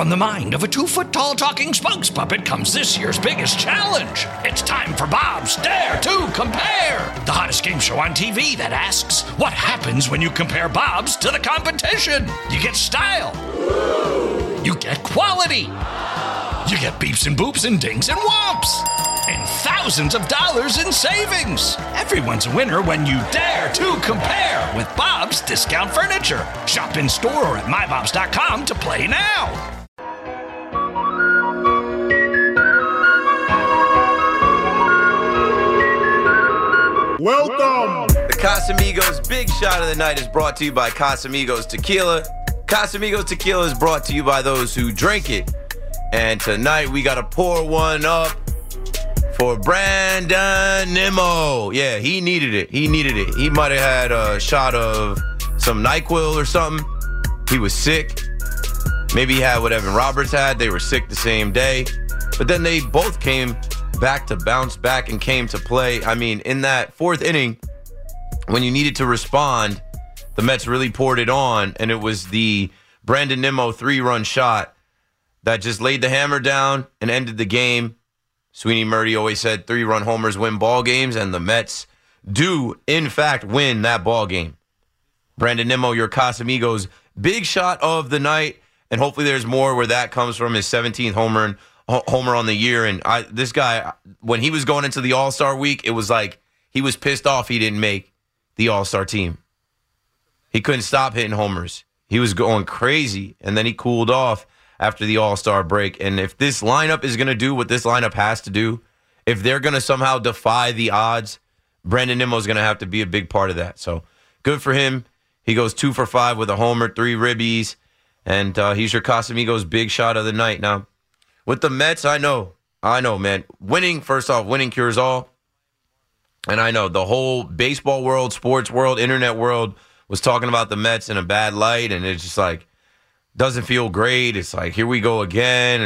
From the mind of a 2-foot-tall talking spokes puppet comes this year's biggest challenge. It's time for Bob's Dare to Compare, the hottest game show on TV that asks, what happens when you compare Bob's to the competition? You get style. You get quality. You get beeps and boops and dings and whomps. And thousands of dollars in savings. Everyone's a winner when you dare to compare with Bob's Discount Furniture. Shop in store or at mybobs.com to play now. Welcome! The Casamigos Big Shot of the Night is brought to you by Casamigos Tequila. Casamigos Tequila is brought to you by those who drink it. And tonight we got to pour one up for Brandon Nimmo. Yeah, he needed it. He might have had a shot of some NyQuil or something. He was sick. Maybe he had what Evan Roberts had. They were sick the same day. But then they both came back to bounce back and came to play. I mean, in that fourth inning, when you needed to respond, the Mets really poured it on, and it was the Brandon Nimmo 3-run shot that just laid the hammer down and ended the game. Sweeney Murdy always said 3-run homers win ball games, and the Mets do, in fact, win that ball game. Brandon Nimmo, your Casamigos big shot of the night, and hopefully there's more where that comes from, his 17th homer on the year. And this guy, when he was going into the All-Star week, it was like he was pissed off he didn't make the All-Star team. He couldn't stop hitting homers. He was going crazy, and then he cooled off after the All-Star break. And if this lineup is going to do what this lineup has to do, if they're going to somehow defy the odds, Brandon Nimmo is going to have to be a big part of that. So good for him. He goes 2 for 5 with a homer, 3 ribbies, and he's your Casamigos big shot of the night. Now, with the Mets, I know, man. First off, winning cures all. And I know the whole baseball world, sports world, internet world was talking about the Mets in a bad light, and it's just like, doesn't feel great. It's like, here we go again.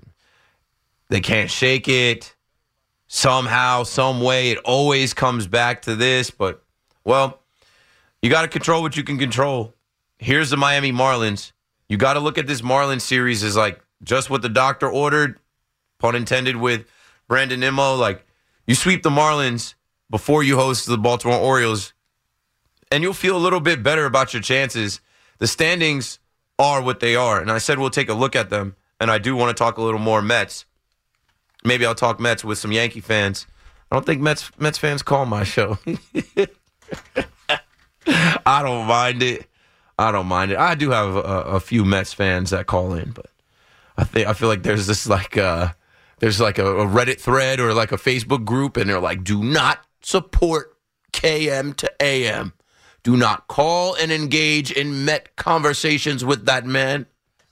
They can't shake it. Somehow, some way, it always comes back to this. But, well, you got to control what you can control. Here's the Miami Marlins. You got to look at this Marlins series as like just what the doctor ordered, pun intended, with Brandon Nimmo. Like, you sweep the Marlins before you host the Baltimore Orioles, and you'll feel a little bit better about your chances. The standings are what they are, and I said we'll take a look at them, and I do want to talk a little more Mets. Maybe I'll talk Mets with some Yankee fans. I don't think Mets fans call my show. I don't mind it. I do have a few Mets fans that call in, but I feel like there's this like a Reddit thread or like a Facebook group, and they're like, do not support KM to AM. Do not call and engage in Met conversations with that man.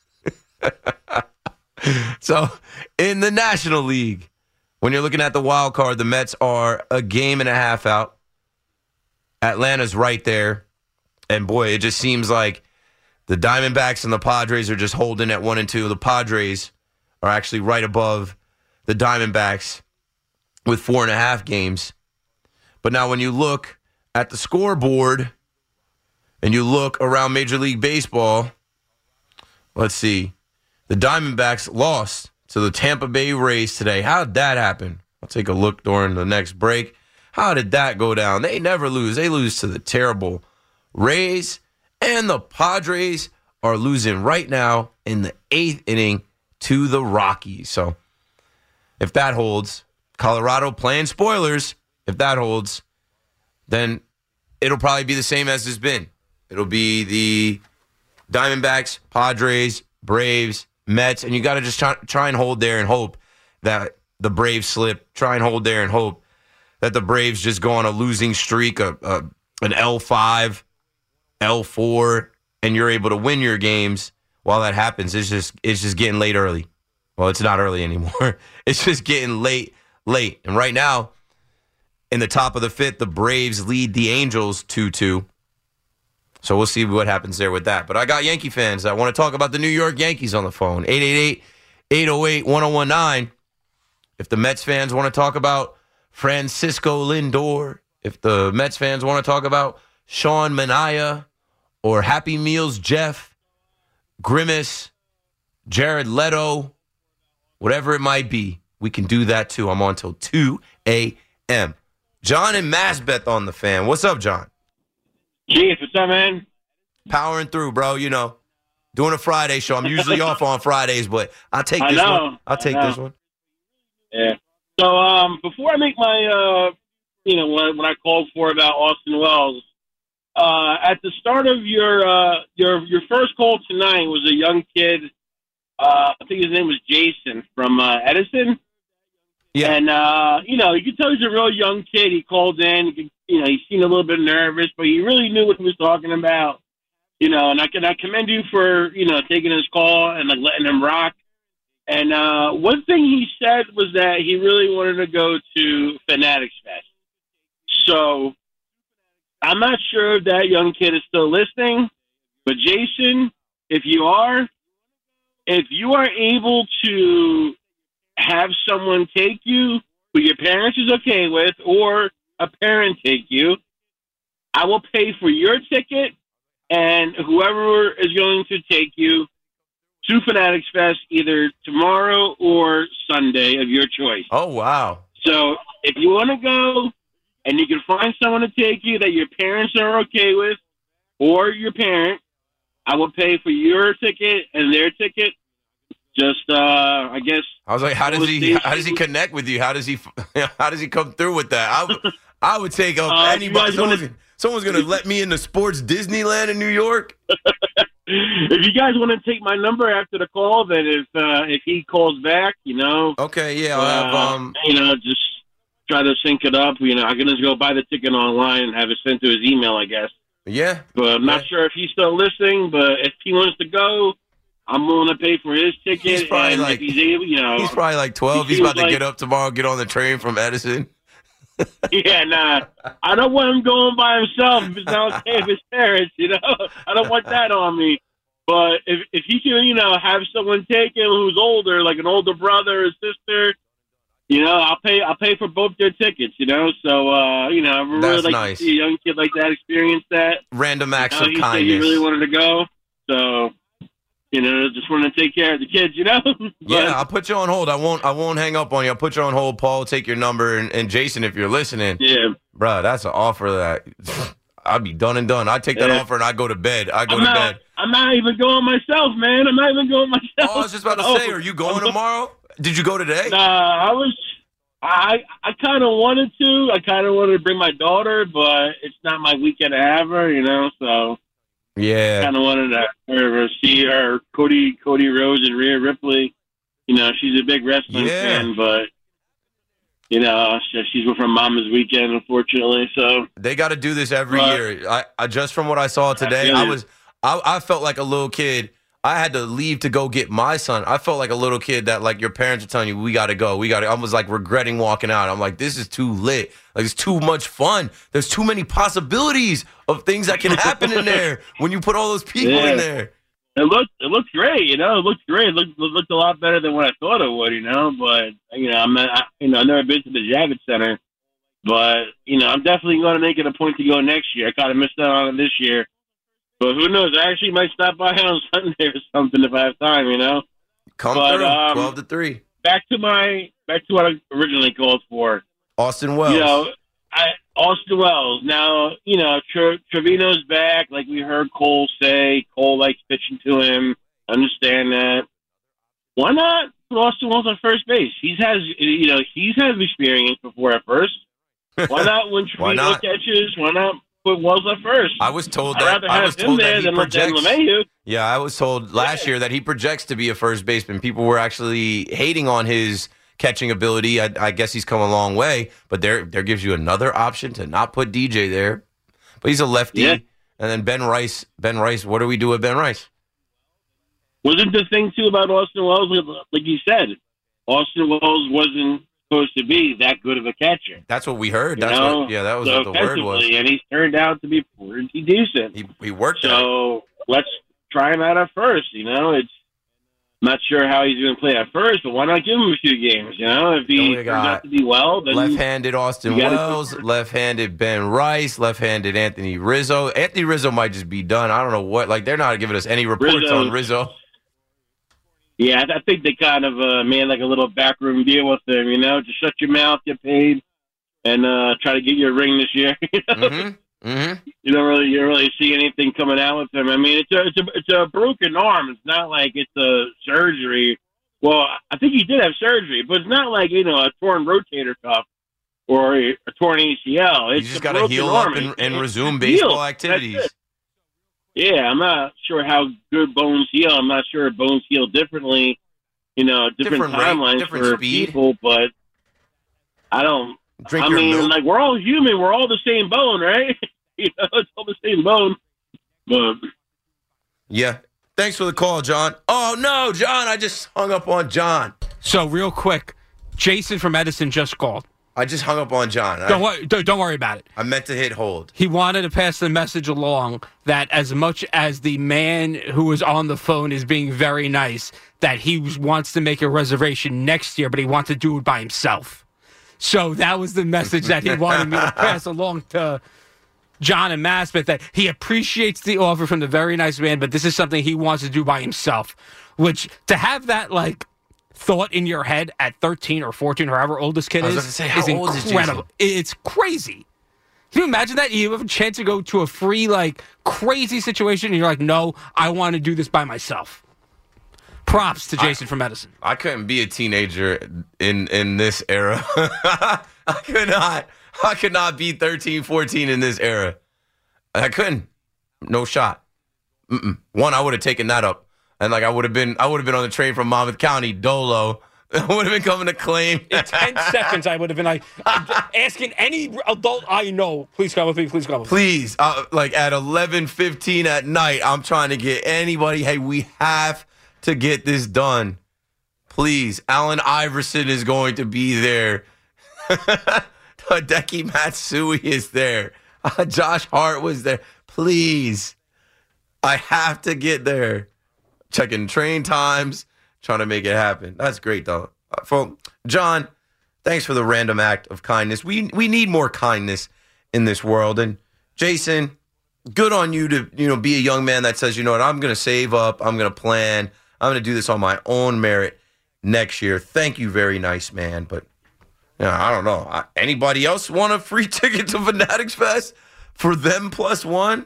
So, in the National League, when you're looking at the wild card, the Mets are a game and a half out. Atlanta's right there. And boy, it just seems like the Diamondbacks and the Padres are just holding at 1 and 2. The Padres are actually right above the Diamondbacks with 4.5 games. But now when you look at the scoreboard and you look around Major League Baseball, let's see. The Diamondbacks lost to the Tampa Bay Rays today. How did that happen? I'll take a look during the next break. How did that go down? They never lose. They lose to the terrible Rays, and the Padres are losing right now in the 8th inning to the Rockies. So if that holds, Colorado playing spoilers, if that holds, then it'll probably be the same as it's been. It'll be the Diamondbacks, Padres, Braves, Mets, and you got to just try and hold there and hope that the Braves slip. Try and hold there and hope that the Braves just go on a losing streak, an L5, L4, and you're able to win your games. While that happens, it's just getting late early. Well, it's not early anymore. It's just getting late. And right now, in the top of the 5th, the Braves lead the Angels 2-2. So we'll see what happens there with that. But I got Yankee fans that want to talk about the New York Yankees on the phone. 888-808-1019. If the Mets fans want to talk about Francisco Lindor, if the Mets fans want to talk about Sean Manaea or Happy Meals Jeff, Grimace, Jared Leto, whatever it might be, we can do that too. I'm on till 2 a.m. John and Masbeth on the Fan. What's up, John? Chief, what's up, man? Powering through, bro. You know, doing a Friday show. I'm usually off on Fridays, but I'll take this one. I'll take this one. Yeah. So before I make my, what I called for about Austin Wells, at the start of your first call tonight was a young kid. I think his name was Jason from Edison. Yeah. And, you could tell he's a real young kid. He called in. He seemed a little bit nervous, but he really knew what he was talking about. And I commend you for, taking his call and, letting him rock. And one thing he said was that he really wanted to go to Fanatics Fest. So I'm not sure if that young kid is still listening, but Jason, if you are able to have someone take you who your parents is okay with, or a parent take you, I will pay for your ticket and whoever is going to take you to Fanatics Fest either tomorrow or Sunday of your choice. Oh, wow. So if you want to go and you can find someone to take you that your parents are okay with, or your parent, I will pay for your ticket and their ticket. Just, I guess. I was like, how does he connect with you? How does he come through with that? I would take up anybody. Someone's going to let me into sports Disneyland in New York. If you guys want to take my number after the call, then if he calls back, Okay, yeah, I'll have just try to sync it up. I can just go buy the ticket online and have it sent to his email, I guess. Yeah. But I'm not sure if he's still listening. But if he wants to go, I'm willing to pay for his ticket. He's probably if he's able, he's probably like 12. He's about to get up tomorrow, get on the train from Edison. Yeah, nah. I don't want him going by himself if it's not okay with his parents, I don't want that on me. But if he can, have someone take him who's older, like an older brother or sister, I'll pay for both their tickets, So, I would really like nice. to see a young kid like that experience that. Random acts of he kindness. Said he really wanted to go, so. Just want to take care of the kids, But, yeah, I'll put you on hold. I won't hang up on you. I'll put you on hold. Paul, take your number, and Jason, if you're listening. Yeah. Bro, that's an offer that I'd be done and done. I'd take that offer and I'd go to bed. I'm not even going myself, man. I'm not even going myself. Oh, I was just about to say, are you going tomorrow? Did you go today? Nah, I kind of wanted to. I kind of wanted to bring my daughter, but it's not my weekend to have her, so. Yeah. Kind of wanted to see her, Cody Rhodes and Rhea Ripley. She's a big wrestling fan, but, she's with her mama's weekend, unfortunately. So they got to do this every year. I just from what I saw today, I felt like a little kid. I had to leave to go get my son. I felt like a little kid that, like, your parents are telling you, we got to go. I was, like, regretting walking out. I'm like, this is too lit. Like, it's too much fun. There's too many possibilities of things that can happen in there when you put all those people in there. It looked great, It looked great. It looked a lot better than what I thought it would, But, I've never been to the Javits Center. But, I'm definitely going to make it a point to go next year. I kind of missed out on it this year. But who knows? I actually might stop by on Sunday or something if I have time, Come through, 12 to 3. Back to what I originally called for. Austin Wells. Austin Wells. Now, Trevino's back, like we heard Cole say. Cole likes pitching to him. Understand that. Why not put Austin Wells on first base? He's had experience before at first. Why not when Trevino catches? Why not put Wells at first? I was told that he projects. Yeah, I was told last year that he projects to be a first baseman. People were actually hating on his catching ability. I guess he's come a long way, but there gives you another option to not put DJ there. But he's a lefty. Yeah. And then Ben Rice, what do we do with Ben Rice? Wasn't the thing, too, about Austin Wells, like you said, Austin Wells wasn't supposed to be that good of a catcher. That's what we heard. That was what the word was. And he's turned out to be pretty decent. He worked out. So let's try him out at first, It's not sure how he's going to play at first, but why not give him a few games, If he turns out to be well, then left-handed Austin Wells, left-handed Ben Rice, left-handed Anthony Rizzo. Anthony Rizzo might just be done. I don't know what. Like, they're not giving us any reports on Rizzo. Yeah, I think they kind of made like a little backroom deal with him. Just shut your mouth, get paid, and try to get your ring this year. You don't really see anything coming out with him. I mean, it's a broken arm. It's not like it's a surgery. Well, I think he did have surgery, but it's not like a torn rotator cuff or a torn ACL. It's you just got to heal up and resume baseball activities. Yeah, I'm not sure how good bones heal. I'm not sure if bones heal differently. Different timelines different for speed. people, but I don't. Drink your milk. Like, we're all human. We're all the same bone, right? It's all the same bone. But yeah. Thanks for the call, John. Oh, no, John. I just hung up on John. So, real quick, Jason from Edison just called. I just hung up on John. Don't worry about it. I meant to hit hold. He wanted to pass the message along that as much as the man who was on the phone is being very nice, that he wants to make a reservation next year, but he wants to do it by himself. So that was the message that he wanted me to pass along to John and Maspeth, that he appreciates the offer from the very nice man, but this is something he wants to do by himself. Which, to have that, thought in your head at 13 or 14, or however old this kid is incredible. It's crazy. Can you imagine that? You have a chance to go to a free, crazy situation, and you're like, no, I want to do this by myself. Props to Jason from Edison. I couldn't be a teenager in this era. I could not be 13, 14 in this era. I couldn't. No shot. One, I would have taken that up. And I would have been on the train from Monmouth County, Dolo. I would have been coming to claim. In 10 seconds, I would have been asking any adult I know, please come with me, please come with me. Please, at 11:15 at night, I'm trying to get anybody, hey, we have to get this done. Please, Allen Iverson is going to be there. Hideki Matsui is there. Josh Hart was there. Please, I have to get there. Checking train times, trying to make it happen. That's great, though. John, thanks for the random act of kindness. We need more kindness in this world. And Jason, good on you to be a young man that says, you know what, I'm going to save up, I'm going to plan, I'm going to do this on my own merit next year. Thank you, very nice man. But I don't know. Anybody else want a free ticket to Fanatics Fest for them +1?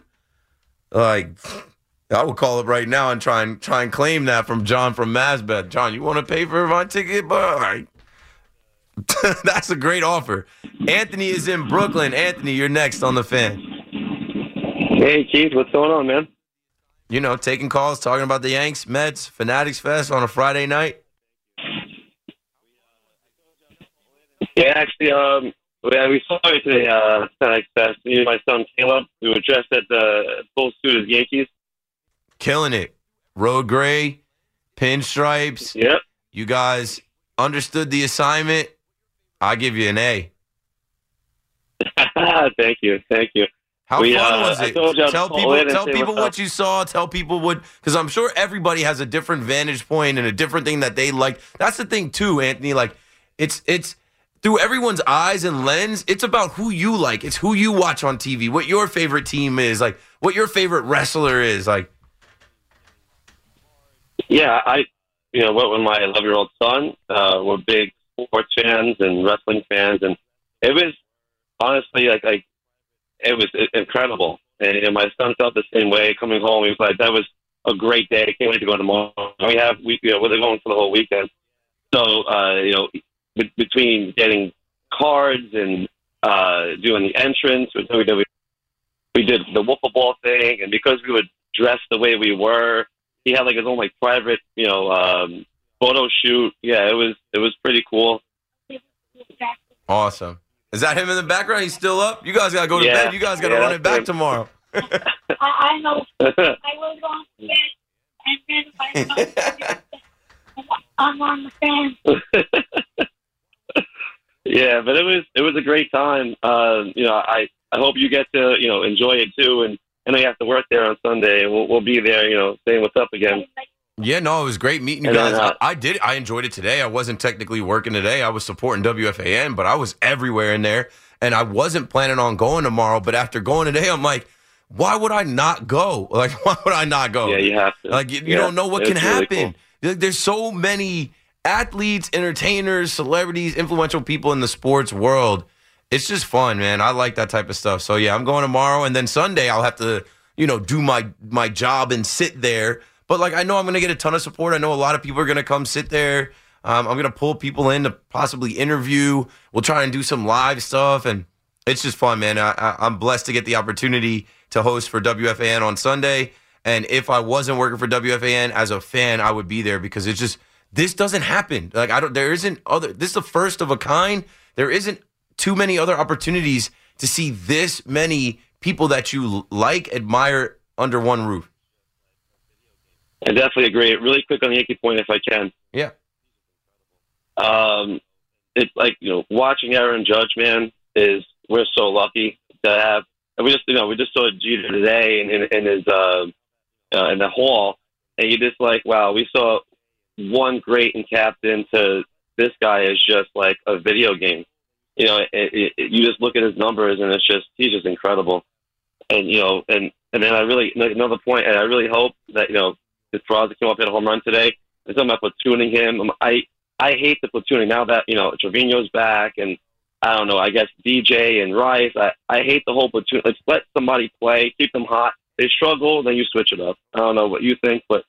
I will call it right now and try and claim that from John from Masbeth. John, you want to pay for my ticket? But that's a great offer. Anthony is in Brooklyn. Anthony, you're next on the Fan. Hey, Keith, what's going on, man? Taking calls, talking about the Yanks, Mets, Fanatics Fest on a Friday night. Yeah, actually, we saw it today, Fanatics Fest. Me and my son Caleb, we were dressed at the full suit as Yankees. Killing it. Road gray, pinstripes. Yep. You guys understood the assignment. I give you an A. Thank you. How fun was it? Tell people what you saw. Tell people because I'm sure everybody has a different vantage point and a different thing that they like. That's the thing too, Anthony. It's through everyone's eyes and lens. It's about who you like. It's who you watch on TV. What your favorite team is. What your favorite wrestler is. Yeah, with my 11-year-old son, we're big sports fans and wrestling fans, and it was honestly it was incredible. And my son felt the same way coming home. He was like, "That was a great day. I can't wait to go tomorrow." We're going for the whole weekend. So between getting cards and doing the entrance, we did the wiffle ball thing, and because we would dress the way we were. He had his own private, photo shoot. Yeah, it was pretty cool. Awesome. Is that him in the background? He's still up? You guys got to go to bed. You guys got to run it back him. Tomorrow. I know. I was on the bed, and then I'm on the Fan. Yeah, but it was a great time. I hope you get to enjoy it too, and I have to work there on Sunday. We'll be there, saying what's up again. Yeah, no, it was great meeting you guys. I enjoyed it today. I wasn't technically working today. I was supporting WFAN, but I was everywhere in there, and I wasn't planning on going tomorrow. But after going today, I'm like, why would I not go? Why would I not go? Yeah, you have to. You don't know what can happen. Cool. There's so many athletes, entertainers, celebrities, influential people in the sports world. It's just fun, man. I like that type of stuff. So, yeah, I'm going tomorrow. And then Sunday, I'll have to, do my job and sit there. But, I know I'm going to get a ton of support. I know a lot of people are going to come sit there. I'm going to pull people in to possibly interview. We'll try and do some live stuff. And it's just fun, man. I'm blessed to get the opportunity to host for WFAN on Sunday. And if I wasn't working for WFAN as a fan, I would be there because it's just, this doesn't happen. This is the first of a kind. There isn't too many other opportunities to see this many people that you admire under one roof. I definitely agree. Really quick on the Yankee point, if I can. Yeah. It's watching Aaron Judge, man, we're so lucky to have. And we just saw Jeter today in his in the hall, and you just wow, we saw one great and captain to this guy is just like a video game. You just look at his numbers, and he's just incredible. And and then I really another point, and I really hope that if Crosby came up hit a home run today, there's something about platooning him. I hate the platooning now that Trevino's back, and I don't know. I guess DJ and Rice. I hate the whole platoon. Let's let somebody play, keep them hot. They struggle, then you switch it up. I don't know what you think, but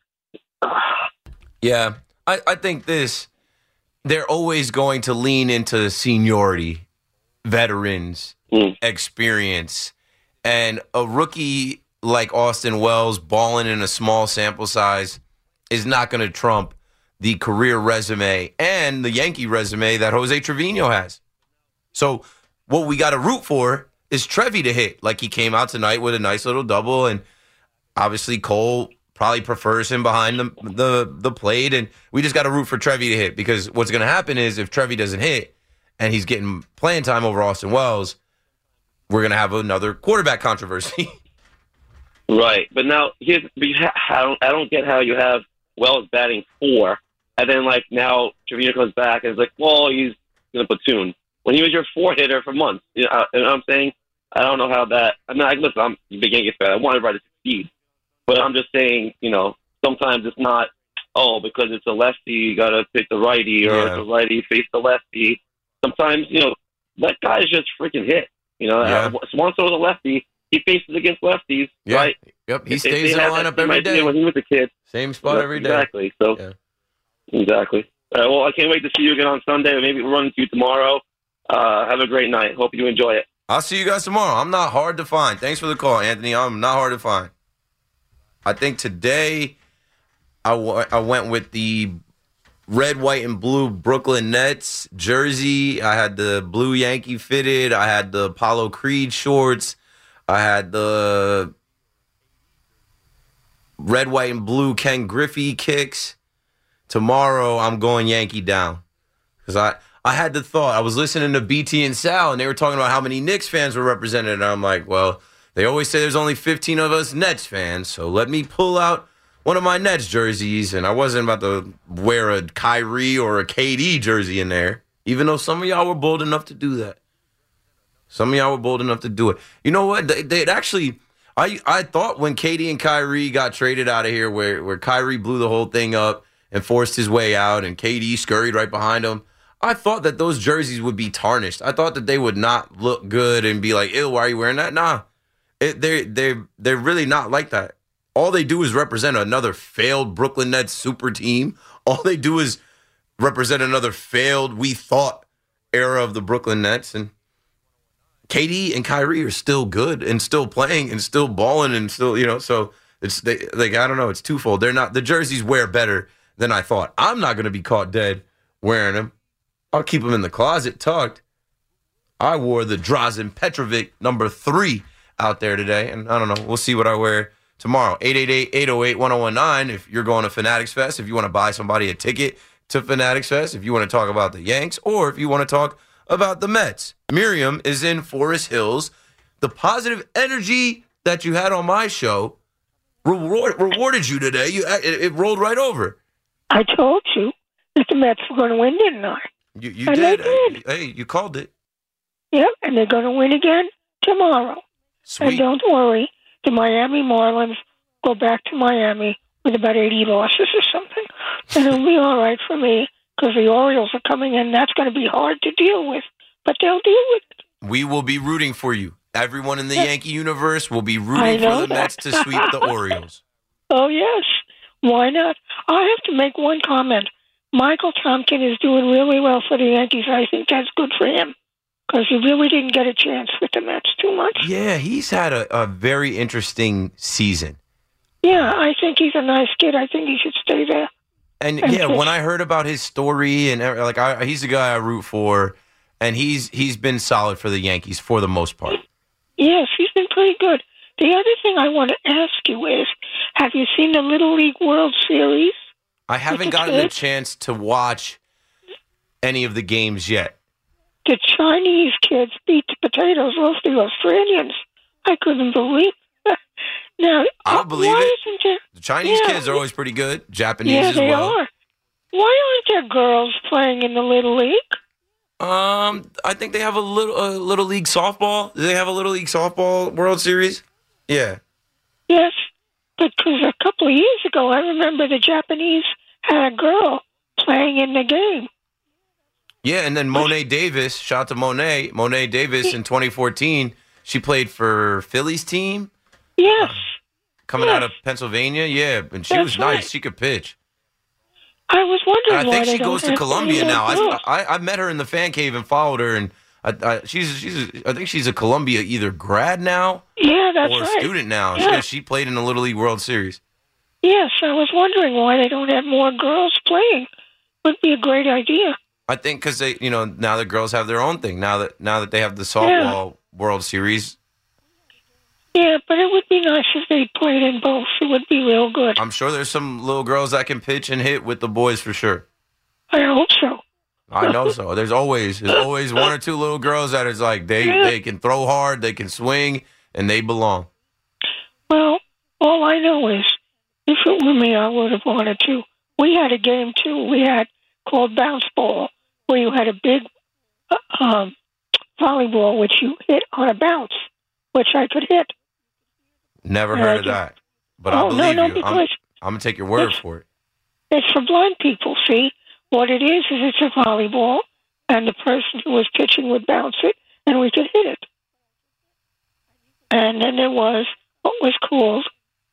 yeah, I think they're always going to lean into seniority, veterans, experience, and a rookie like Austin Wells balling in a small sample size is not going to trump the career resume and the Yankee resume that Jose Trevino has. So what we got to root for is Trevi to hit. He came out tonight with a nice little double, and obviously Cole probably prefers him behind the plate, and we just got to root for Trevi to hit, because what's going to happen is if Trevi doesn't hit and he's getting playing time over Austin Wells, we're going to have another quarterback controversy. Right, but now I don't get how you have Wells batting 4, and then now Trevino comes back and it's he's going to platoon when he was your 4 hitter for months. You know what I'm saying? I don't know how that. Listen, I'm a big Yankees fan. I want everybody to succeed, but I'm just saying, sometimes it's not. Oh, because it's a lefty, you got to pick the righty, or the righty face the lefty. Sometimes, let guys just freaking hit. Swanson was a lefty. He faces against lefties, right? Yep, he stays in the lineup every day. When he was a kid. Same spot every day. Exactly. So, Exactly. Well, I can't wait to see you again on Sunday. Maybe we'll run into you tomorrow. Have a great night. Hope you enjoy it. I'll see you guys tomorrow. I'm not hard to find. Thanks for the call, Anthony. I'm not hard to find. I think today I went with the red, white, and blue Brooklyn Nets jersey. I had the blue Yankee fitted. I had the Apollo Creed shorts. I had the red, white, and blue Ken Griffey kicks. Tomorrow, I'm going Yankee down. Because I had the thought. I was listening to BT and Sal, and they were talking about how many Knicks fans were represented. And I'm like, well, they always say there's only 15 of us Nets fans. So let me pull out one of my Nets jerseys. And I wasn't about to wear a Kyrie or a KD jersey in there, even though some of y'all were bold enough to do that. Some of y'all were bold enough to do it. You know what? They'd actually, I thought when KD and Kyrie got traded out of here, where Kyrie blew the whole thing up and forced his way out, and KD scurried right behind him, I thought that those jerseys would be tarnished. I thought that they would not look good and be like, ew, why are you wearing that? Nah, they're really not like that. All they do is represent another failed Brooklyn Nets super team. All they do is represent another failed, we thought, era of the Brooklyn Nets. And KD and Kyrie are still good and still playing and still balling and still, so it's I don't know, it's twofold. They're not, the jerseys wear better than I thought. I'm not going to be caught dead wearing them. I'll keep them in the closet tucked. I wore the Drazen Petrovic number 3 out there today, and I don't know. We'll see what I wear tomorrow. 888-808-1019 if you're going to Fanatics Fest, if you want to buy somebody a ticket to Fanatics Fest, if you want to talk about the Yanks, or if you want to talk about the Mets. Miriam is in Forest Hills. The positive energy that you had on my show rewarded you today. It rolled right over. I told you that the Mets were going to win, didn't I? You and did. They did. Hey, you called it. Yep, and they're going to win again tomorrow. Sweet. And don't worry, the Miami Marlins go back to Miami with about 80 losses or something. and it'll be all right for me because the Orioles are coming in. That's going to be hard to deal with, but they'll deal with it. We will be rooting for you. Everyone in the Yankee universe will be rooting for the Mets to sweep the Orioles. Oh, yes. Why not? I have to make one comment. Michael Tompkin is doing really well for the Yankees. I think that's good for him because he really didn't get a chance with the Mets too much. Yeah, he's had a very interesting season. Yeah, I think he's a nice kid. I think he should stay there. And yeah, when I heard about his story and he's a guy I root for, and he's been solid for the Yankees for the most part. Yes, he's been pretty good. The other thing I want to ask you is, have you seen the Little League World Series? I haven't gotten a chance to watch any of the games yet. The Chinese kids beat the potatoes off the Australians. I couldn't believe it. Now, I'll believe why it. Isn't there, The Chinese kids are always pretty good. Japanese as they well. are. Why aren't there girls playing in the Little League? I think they have a little league softball. Do they have a little league softball World Series? Yeah. Yes, because a couple of years ago, I remember the Japanese had a girl playing in the game. Yeah, and then Monet Davis, shout out to Monet Davis in 2014, she played for Philly's team. Yes. Coming out of Pennsylvania, yeah, and she was nice. Right. She could pitch. I was wondering And I why think they she don't goes to have Columbia any now. girls. I met her in the fan cave and followed her, and I think she's a Columbia either grad now Yeah, that's or a right. student now. Yeah. She played in the Little League World Series. Yes, I was wondering why they don't have more girls playing. Would be a great idea. I think because they, now the girls have their own thing. Now that they have the softball World Series, Yeah, but it would be nice if they played in both. It would be real good. I'm sure there's some little girls that can pitch and hit with the boys for sure. I hope so. I know so. There's always one or two little girls that is like they can throw hard, they can swing, and they belong. Well, all I know is, if it were me, I would have wanted to. We had a game, too. We had called bounce ball, where you had a big volleyball, which you hit on a bounce, which I could hit. Never heard of that. But I believe you. Because I'm going to take your word for it. it's for blind people, see? What it is it's a volleyball, and the person who was pitching would bounce it, and we could hit it. And then there was what was called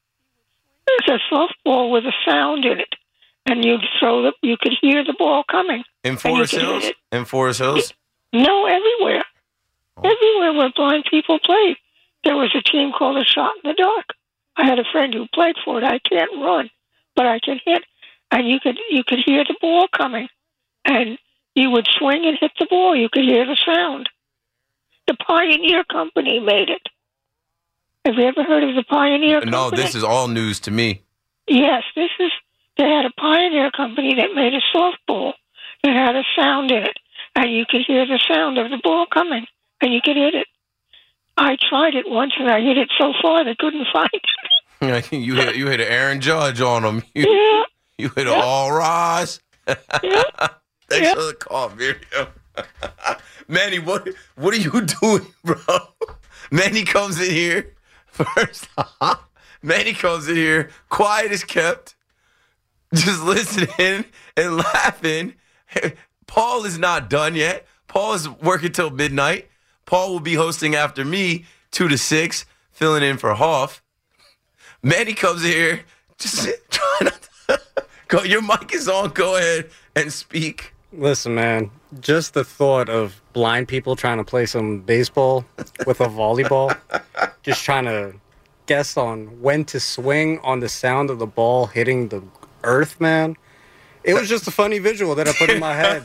a softball with a sound in it, and you could hear the ball coming. In Forest Hills? In Forest Hills? No, everywhere. Everywhere where blind people played. There was a team called a Shot in the Dark. I had a friend who played for it. I can't run, but I can hit. And you could hear the ball coming. And you would swing and hit the ball. You could hear the sound. The Pioneer Company made it. Have you ever heard of the Pioneer Company? No, this is all news to me. Yes, they had a Pioneer Company that made a softball that had a sound in it. And you could hear the sound of the ball coming. And you could hit it. I tried it once, and I hit it so far they couldn't find it. You hit an Aaron Judge on them. Yeah. You hit an all rise. Yeah. Thanks for the call, Miriam. Manny, what are you doing, bro? Manny comes in here first. Manny comes in here, quiet as kept, just listening and laughing. Paul is not done yet. Paul is working till midnight. Paul will be hosting after me, 2 to 6, filling in for Hoff. Manny comes here, just trying to go. Your mic is on. Go ahead and speak. Listen, man, just the thought of blind people trying to play some baseball with a volleyball, just trying to guess on when to swing on the sound of the ball hitting the earth, man. It was just a funny visual that I put in my head.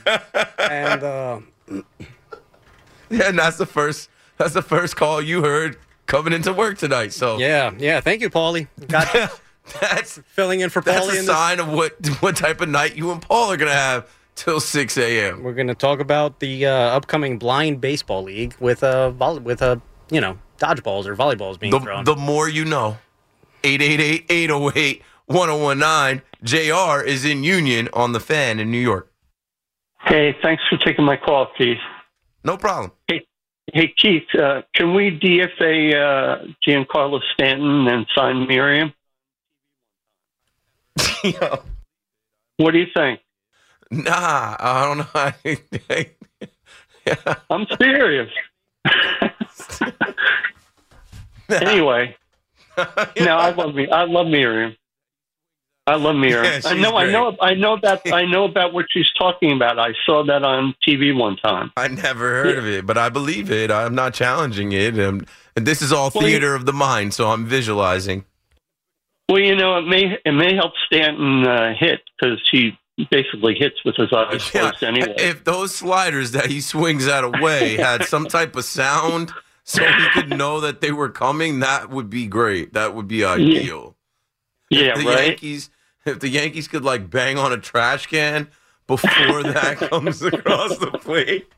And yeah, and that's the first call you heard coming into work tonight. So yeah. Thank you, Paulie. That's filling in for Paulie. That's a sign of what type of night you and Paul are gonna have till 6 a.m. We're gonna talk about the upcoming blind baseball league with dodgeballs or volleyballs being thrown. The more you know. 888-808-1019. JR is in Union on the Fan in New York. Hey, thanks for taking my call, Keith. No problem. Hey Keith, can we DFA Giancarlo Stanton and sign Miriam? What do you think? Nah, I don't know. I'm serious. Anyway, no, I love Miriam. I love Miriam. Yeah, I know about what she's talking about. I saw that on TV one time. I never heard of it, but I believe it. I'm not challenging it. And this is all theater of the mind, so I'm visualizing. Well, it may help Stanton hit because he basically hits with his eyes closed anyway. If those sliders that he swings out of way had some type of sound so he could know that they were coming, that would be great. That would be ideal. Yeah, right. If the Yankees could like bang on a trash can before that comes across the plate.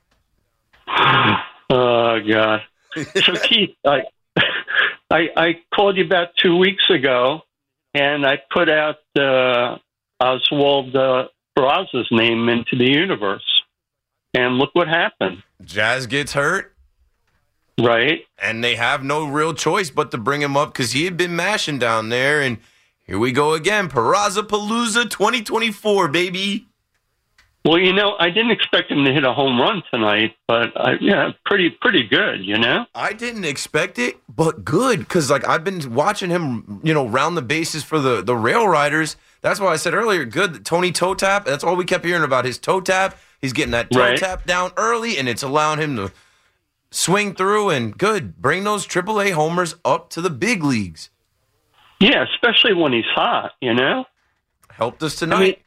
Oh God! So Keith, I called you about 2 weeks ago, and I put out Oswald Peraza's name into the universe, and look what happened. Jazz gets hurt. Right. And they have no real choice but to bring him up because he had been mashing down there. And here we go again. Peraza Palooza 2024, baby. Well, I didn't expect him to hit a home run tonight, but pretty good, I didn't expect it, but good because I've been watching him, round the bases for the Rail Riders. That's why I said earlier, good. Tony toe tap. That's all we kept hearing about, his toe tap. He's getting that toe tap down early, and it's allowing him to swing through, and good. Bring those AAA homers up to the big leagues. Yeah, especially when he's hot, Helped us tonight.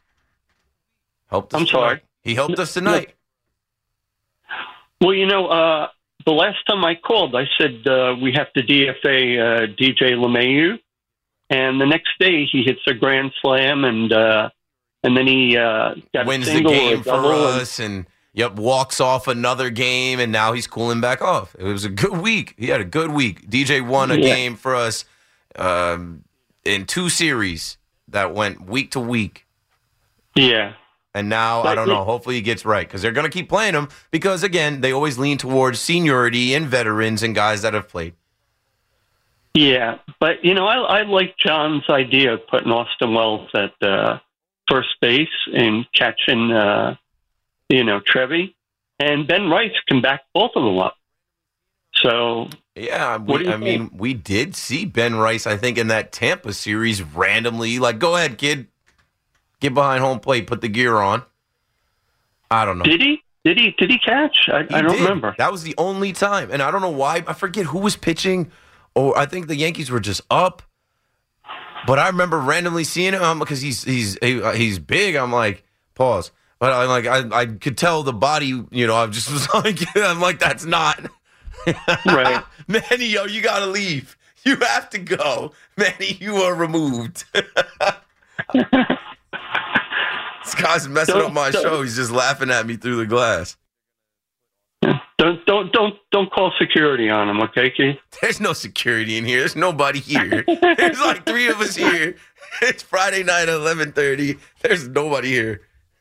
He helped us tonight. Well, the last time I called, I said we have to DFA DJ LeMahieu, and the next day he hits a grand slam, and then he got wins a single the game or for us, and walks off another game, and now he's cooling back off. It was a good week. He had a good week. DJ won a game for us in 2 series that went week to week. Yeah. And now, I don't know, hopefully he gets right because they're going to keep playing him because, again, they always lean towards seniority and veterans and guys that have played. Yeah, but, I like John's idea of putting Austin Wells at first base and catching, Trevi. And Ben Rice can back both of them up. So, yeah, we did see Ben Rice, I think, in that Tampa series randomly. Go ahead, kid. Get behind home plate, put the gear on. I don't know. Did he? Did he catch? I don't remember. That was the only time. And I don't know why. I forget who was pitching. Or I think the Yankees were just up. But I remember randomly seeing him because he's big. I'm like, pause. But I could tell the body, I just was I'm like, that's not. Right. Manny, you got to leave. You have to go. Manny, you are removed. This guy's messing up my show. He's just laughing at me through the glass. Don't call security on him, okay, Keith? There's no security in here. There's nobody here. There's 3 of us here. It's Friday night at 11:30. There's nobody here.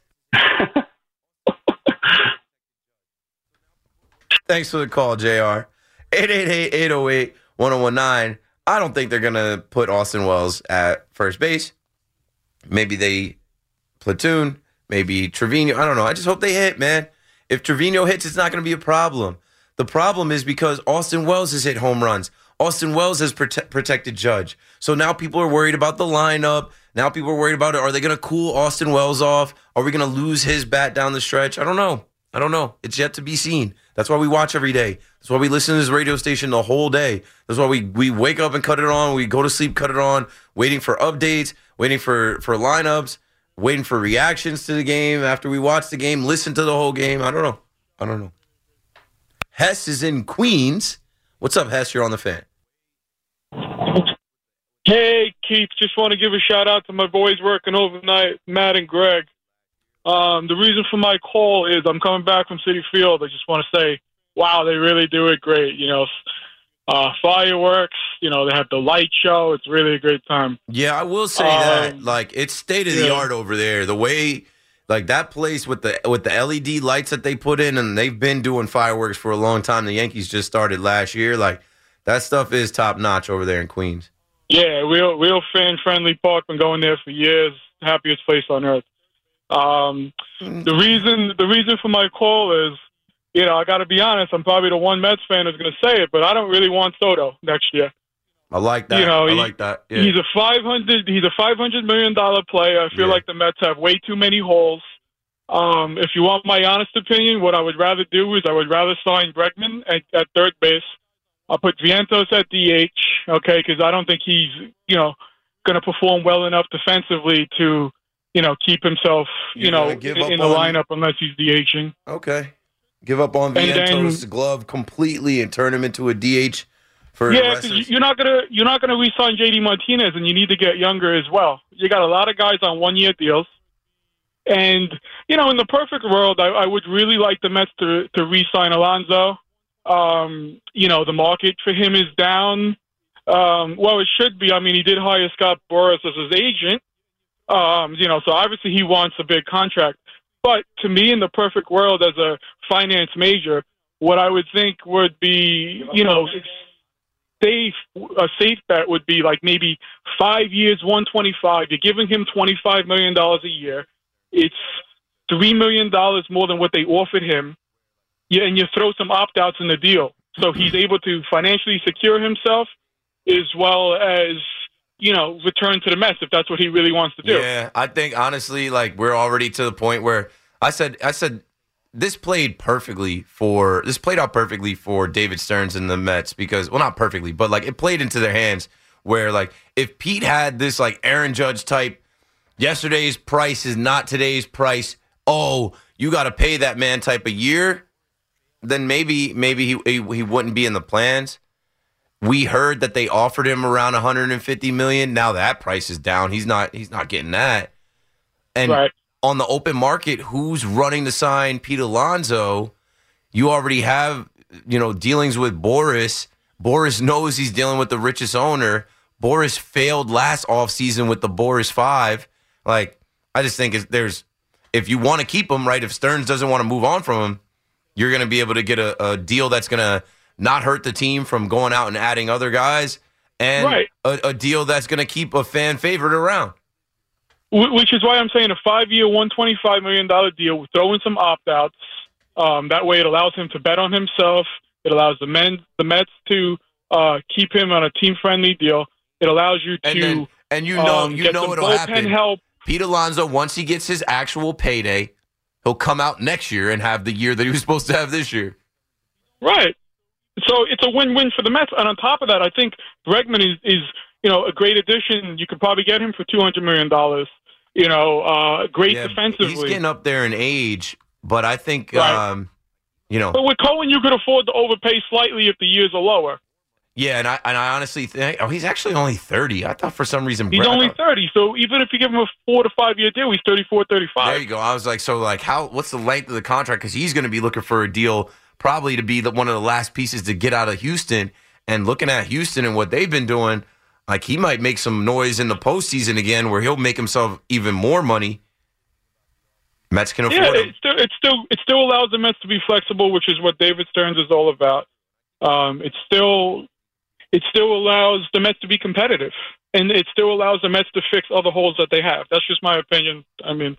Thanks for the call, JR. 888-808-1019. I don't think they're going to put Austin Wells at first base. Maybe they platoon, maybe Trevino. I don't know. I just hope they hit, man. If Trevino hits, it's not going to be a problem. The problem is because Austin Wells has hit home runs. Austin Wells has protected Judge. So now people are worried about the lineup. Now people are worried about it. Are they going to cool Austin Wells off? Are we going to lose his bat down the stretch? I don't know. It's yet to be seen. That's why we watch every day. That's why we listen to this radio station the whole day. That's why we wake up and cut it on. We go to sleep, cut it on, waiting for updates, waiting for lineups, waiting for reactions to the game after we watch the game, listen to the whole game. I don't know. Hess is in Queens. What's up, Hess? You're on the Fan. Hey, Keith. Just want to give a shout-out to my boys working overnight, Matt and Greg. The reason for my call is I'm coming back from Citi Field. I just want to say, wow, they really do it great. Fireworks, they have the light show. It's really a great time. Yeah, I will say that. It's state of the art over there. The way, that place with the LED lights that they put in, and they've been doing fireworks for a long time. The Yankees just started last year. That stuff is top notch over there in Queens. Yeah, real fan friendly park. Been going there for years. Happiest place on earth. The reason for my call is, I got to be honest. I'm probably the one Mets fan who's going to say it, but I don't really want Soto next year. I like that. I like that. Yeah. He's a $500 million player. I feel like the Mets have way too many holes. If you want my honest opinion, what I would rather do is I would rather sign Bregman at third base. I'll put Vientos at DH, okay, because I don't think he's, going to perform well enough defensively to, keep himself, in the lineup unless he's DHing. Okay. Give up on Vientos' glove completely and turn him into a DH for because you're not gonna re-sign JD Martinez, and you need to get younger as well. You got a lot of guys on 1-year deals. And, in the perfect world, I would really like the Mets to re-sign Alonso. The market for him is down. Well, it should be. I mean, he did hire Scott Boras as his agent. So obviously he wants a big contract. But to me, in the perfect world, as a finance major, what I would think would be, a safe bet would be like maybe 5 years, $125. You're giving him $25 million a year. It's $3 million more than what they offered him. Yeah, and you throw some opt-outs in the deal. So he's able to financially secure himself as well as, return to the Mets if that's what he really wants to do. Yeah, I think, honestly, we're already to the point where I said this played out perfectly for David Stearns and the Mets because, well, not perfectly, but, it played into their hands where, if Pete had this, Aaron Judge type, yesterday's price is not today's price, oh, you got to pay that man type of year, then maybe he wouldn't be in the plans. We heard that they offered him around $150 million. Now that price is down. He's not getting that. And on the open market, who's running to sign Pete Alonso? You already have, dealings with Boris. Boris knows he's dealing with the richest owner. Boris failed last offseason with the Boris 5. I just think if you want to keep him, right, if Stearns doesn't want to move on from him, you're going to be able to get a deal that's going to not hurt the team from going out and adding other guys, and a deal that's going to keep a fan favorite around. Which is why I'm saying a 5-year, $125 million deal, throw in some opt-outs. That way it allows him to bet on himself. It allows the Mets to keep him on a team-friendly deal. It allows you to get some it'll happen. Help. Pete Alonso, once he gets his actual payday, he'll come out next year and have the year that he was supposed to have this year. Right. So it's a win-win for the Mets. And on top of that, I think Bregman is a great addition. You could probably get him for $200 million. Great defensively. He's getting up there in age, but I think, But with Cohen, you could afford to overpay slightly if the years are lower. Yeah, and I honestly think he's actually only 30. I thought for some reason he's only 30. So even if you give him a 4 to 5 year deal, he's 34, 35. There you go. I was what's the length of the contract? Because he's going to be looking for a deal probably to be one of the last pieces to get out of Houston. And looking at Houston and what they've been doing, he might make some noise in the postseason again, where he'll make himself even more money. Mets can afford him. It still allows the Mets to be flexible, which is what David Stearns is all about. It still allows the Mets to be competitive, and it still allows the Mets to fix other holes that they have. That's just my opinion. I mean,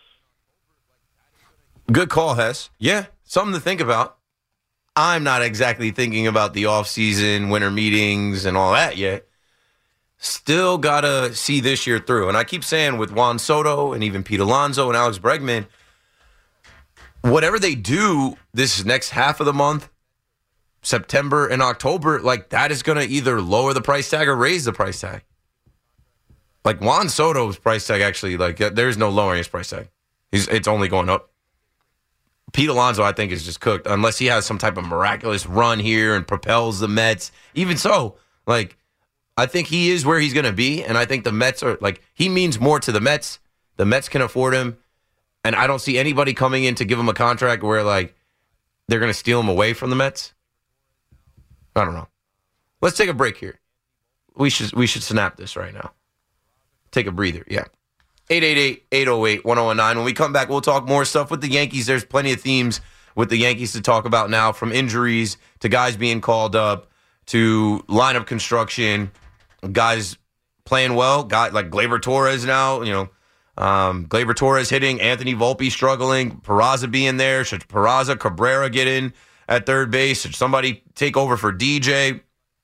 good call, Hess. Yeah, something to think about. I'm not exactly thinking about the offseason, winter meetings, and all that yet. Still got to see this year through. And I keep saying with Juan Soto and even Pete Alonso and Alex Bregman, whatever they do this next half of the month, September and October, that is going to either lower the price tag or raise the price tag. Juan Soto's price tag actually, there's no lowering his price tag. It's only going up. Pete Alonso, I think, is just cooked unless he has some type of miraculous run here and propels the Mets. Even so, I think he is where he's going to be, and I think the Mets are, he means more to the Mets. The Mets can afford him, and I don't see anybody coming in to give him a contract where, they're going to steal him away from the Mets. I don't know. Let's take a break here. We should snap this right now. Take a breather, yeah. 888-808-1019. When we come back, we'll talk more stuff with the Yankees. There's plenty of themes with the Yankees to talk about now, from injuries to guys being called up to lineup construction, guys playing well. Guys like Gleyber Torres now, Gleyber Torres hitting, Anthony Volpe struggling, Peraza being there. Should Peraza, Cabrera get in at third base? Should somebody take over for DJ?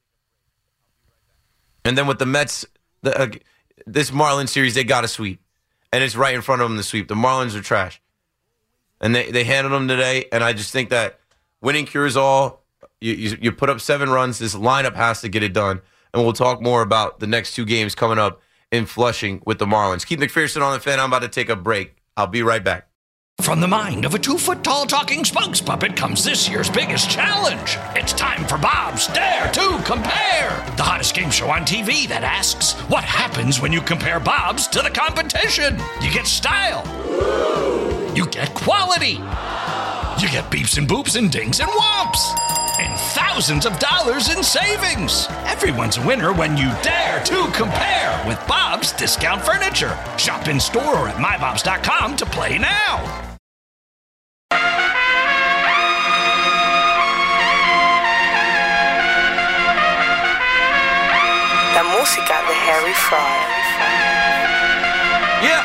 And then with the Mets, this Marlins series, they got a sweep. And it's right in front of them, the sweep. The Marlins are trash. And they handled them today, and I just think that winning cures all. You put up 7 runs. This lineup has to get it done. And we'll talk more about the next 2 games coming up in Flushing with the Marlins. Keith McPherson on the Fan. I'm about to take a break. I'll be right back. From the mind of a 2-foot-tall talking spokes puppet comes this year's biggest challenge. It's time for Bob's Dare to Compare, the hottest game show on TV that asks, what happens when you compare Bob's to the competition? You get style. You get quality. You get beeps and boops and dings and whomps. And thousands of dollars in savings. Everyone's a winner when you dare to compare with Bob's Discount Furniture. Shop in store or at mybobs.com to play now. La música de Harry Fraud. Yeah.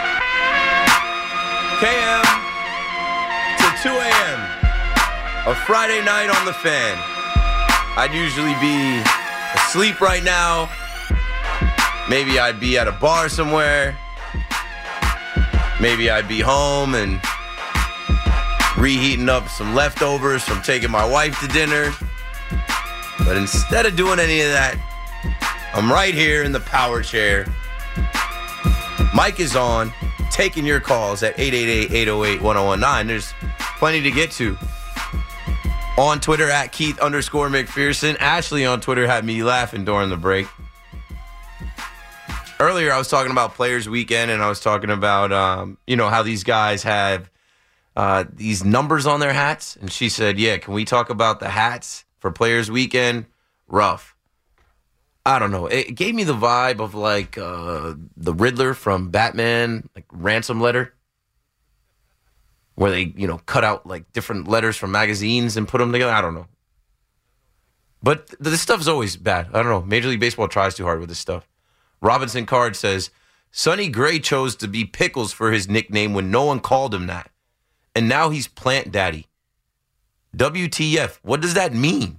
KM to 2 a.m. A Friday night on the Fan. I'd usually be asleep right now. Maybe I'd be at a bar somewhere. Maybe I'd be home and reheating up some leftovers from taking my wife to dinner. But instead of doing any of that, I'm right here in the power chair. Mic is on, taking your calls at 888-808-1019. There's plenty to get to. On Twitter at Keith_McPherson. Ashley on Twitter had me laughing during the break. Earlier, I was talking about Players Weekend, and I was talking about, how these guys have these numbers on their hats. And she said, yeah, can we talk about the hats for Players Weekend? Rough. I don't know. It gave me the vibe of like the Riddler from Batman, like Ransom Letter, where they, cut out like different letters from magazines and put them together. I don't know. But this stuff's always bad. I don't know. Major League Baseball tries too hard with this stuff. Robinson Card says, Sonny Gray chose to be Pickles for his nickname when no one called him that. And now he's Plant Daddy. WTF. What does that mean?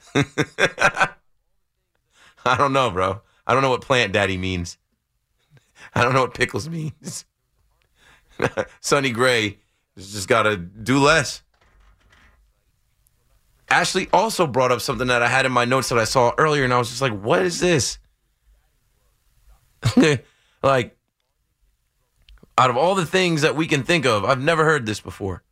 I don't know, bro. I don't know what Plant Daddy means. I don't know what Pickles means. Sonny Gray has just got to do less. Ashley also brought up something that I had in my notes that I saw earlier, and I was just like, what is this? Like, out of all the things that we can think of, I've never heard this before.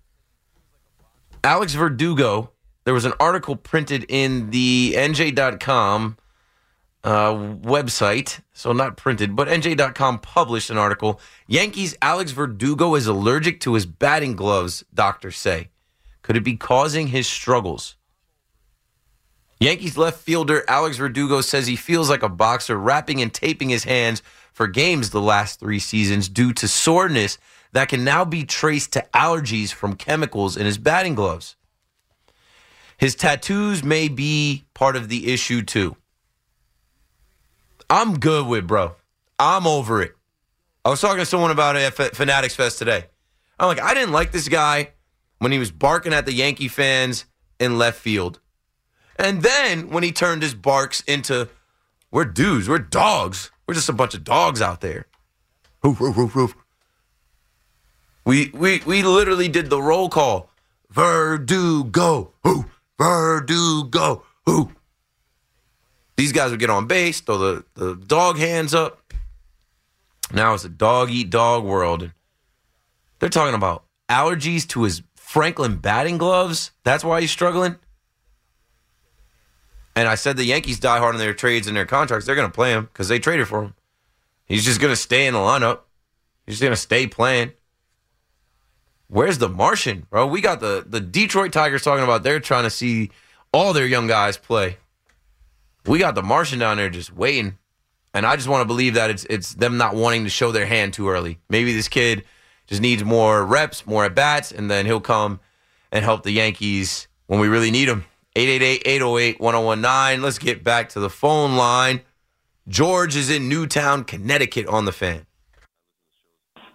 Alex Verdugo, there was an article printed in the NJ.com website, so not printed, but NJ.com published an article. Yankees' Alex Verdugo is allergic to his batting gloves, doctors say. Could it be causing his struggles? Yankees left fielder Alex Verdugo says he feels like a boxer wrapping and taping his hands for games the last 3 seasons due to soreness that can now be traced to allergies from chemicals in his batting gloves. His tattoos may be part of the issue too. I'm good with, bro. I'm over it. I was talking to someone about it at Fanatics Fest today. I'm like, I didn't like this guy when he was barking at the Yankee fans in left field. And then when he turned his barks into, we're dudes, we're dogs. We're just a bunch of dogs out there. Roof, roof, roof, roof. We literally did the roll call. Verdugo, who? Verdugo, who? These guys would get on base, throw the dog hands up. Now it's a dog-eat-dog world. And they're talking about allergies to his Franklin batting gloves. That's why he's struggling. And I said the Yankees die hard on their trades and their contracts. They're going to play him because they traded for him. He's just going to stay in the lineup. He's just going to stay playing. Where's the Martian, bro? We got the Detroit Tigers talking about they're trying to see all their young guys play. We got the Martian down there just waiting. And I just want to believe that it's them not wanting to show their hand too early. Maybe this kid just needs more reps, more at-bats, and then he'll come and help the Yankees when we really need him. 888-808-1019. Let's get back to the phone line. George is in Newtown, Connecticut on the Fan.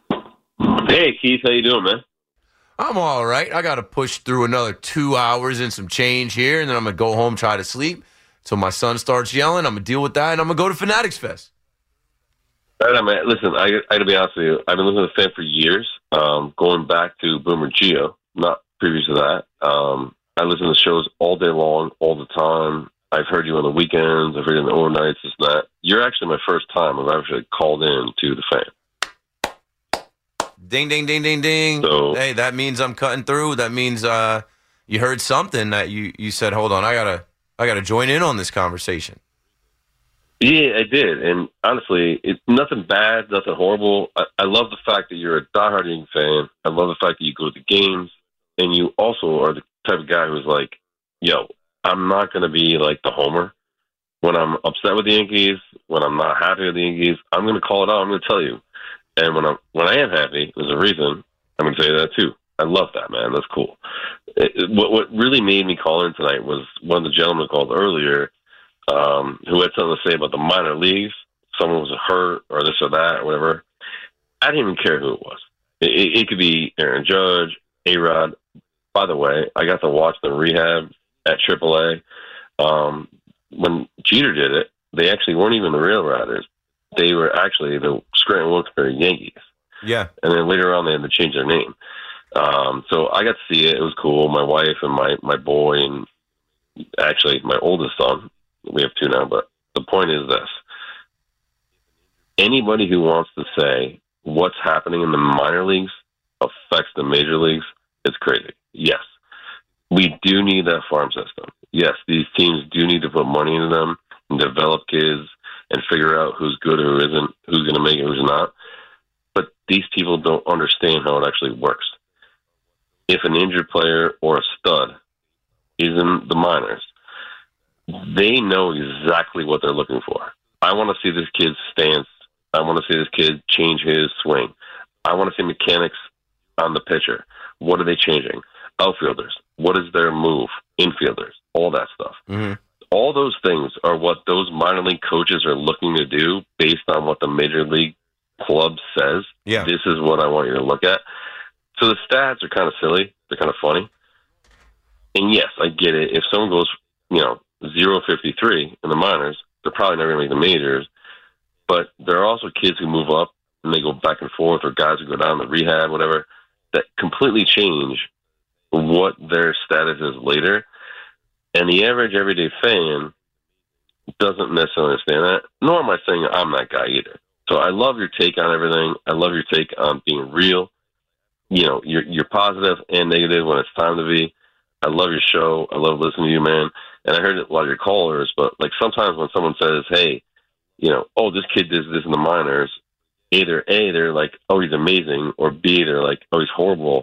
Hey, Keith, how you doing, man? I'm all right. I got to push through another 2 hours and some change here, and then I'm going to go home, try to sleep. So my son starts yelling. I'm going to deal with that, and I'm going to go to Fanatics Fest. All right, man. Listen, I got to be honest with you. I've been listening to Fan for years, going back to Boomer Geo, not previous to that. I listen to shows all day long, all the time. I've heard you on the weekends. I've heard you on the overnights, this and that. You're actually my first time I've actually called in to the Fan. Ding, ding, ding, ding, ding. So, hey, that means I'm cutting through. That means you heard something that you said, hold on, I gotta join in on this conversation. Yeah, I did. And honestly, it's nothing bad, nothing horrible. I love the fact that you're a diehard Yankee fan. I love the fact that you go to games. And you also are the type of guy who's like, yo, I'm not going to be like the homer. When I'm upset with the Yankees, when I'm not happy with the Yankees, I'm going to call it out. I'm going to tell you. And when I am happy, there's a reason. I'm going to tell you that too. I love that, man. That's cool. What really made me call in tonight was one of the gentlemen called earlier who had something to say about the minor leagues. Someone was hurt or this or that or whatever. I didn't even care who it was. It could be Aaron Judge, A-Rod. By the way, I got to watch the rehab at AAA. When Jeter did it, they actually weren't even the Real Riders. They were actually the Scranton Wilkes-Barre Yankees. Yeah. And then later on, they had to change their name. So I got to see it. It was cool. My wife and my boy and actually my oldest son, we have two now, but the point is this. Anybody who wants to say what's happening in the minor leagues affects the major leagues, it's crazy. Yes. We do need that farm system. Yes, these teams do need to put money into them and develop kids and figure out who's good or who isn't, who's going to make it, who's not. But these people don't understand how it actually works. If an injured player or a stud is in the minors, they know exactly what they're looking for. I want to see this kid's stance. I want to see this kid change his swing. I want to see mechanics on the pitcher. What are they changing? Outfielders. What is their move? Infielders. All that stuff. Mm-hmm. All those things are what those minor league coaches are looking to do based on what the major league club says. Yeah. This is what I want you to look at. So the stats are kind of silly. They're kind of funny. And yes, I get it. If someone goes, 0-53 in the minors, they're probably never going to make the majors. But there are also kids who move up and they go back and forth, or guys who go down to rehab, whatever, that completely change what their status is later. And the average everyday fan doesn't necessarily understand that, nor am I saying I'm that guy either. So I love your take on everything. I love your take on being real. You're positive and negative when it's time to be. I love your show. I love listening to you, man. And I heard a lot of your callers, but like sometimes when someone says, hey, this kid does this in the minors, either A, they're like, oh, he's amazing, or B, they're like, oh, he's horrible.